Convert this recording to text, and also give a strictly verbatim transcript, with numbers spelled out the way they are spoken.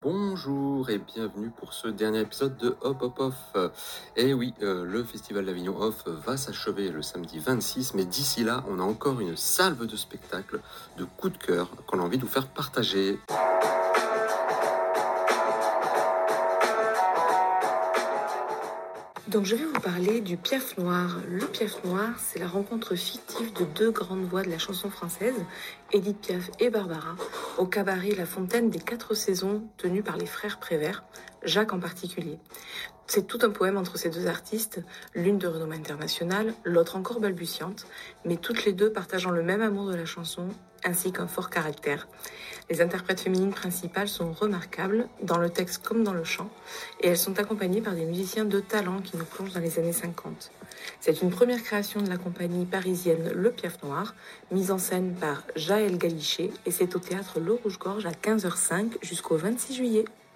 Bonjour et bienvenue pour ce dernier épisode de Hop Hop Off. Et oui, euh, le Festival d'Avignon Off va s'achever le samedi vingt-six, mais d'ici là, on a encore une salve de spectacles, de coups de cœur qu'on a envie de vous faire partager. Donc je vais vous parler du Piaf Noir. Le Piaf Noir, c'est la rencontre fictive de deux grandes voix de la chanson française, Édith Piaf et Barbara, au cabaret La Fontaine des Quatre Saisons, tenu par les frères Prévert, Jacques en particulier. C'est tout un poème entre ces deux artistes, l'une de renommée internationale, l'autre encore balbutiante, mais toutes les deux partageant le même amour de la chanson, ainsi qu'un fort caractère. Les interprètes féminines principales sont remarquables, dans le texte comme dans le chant, et elles sont accompagnées par des musiciens de talent qui nous plongent dans les années cinquante. C'est une première création de la compagnie parisienne Le Piaf Noir, mise en scène par Jaël Galichet, et c'est au théâtre Le Rouge-Gorge à quinze heures cinq jusqu'au vingt-six juillet.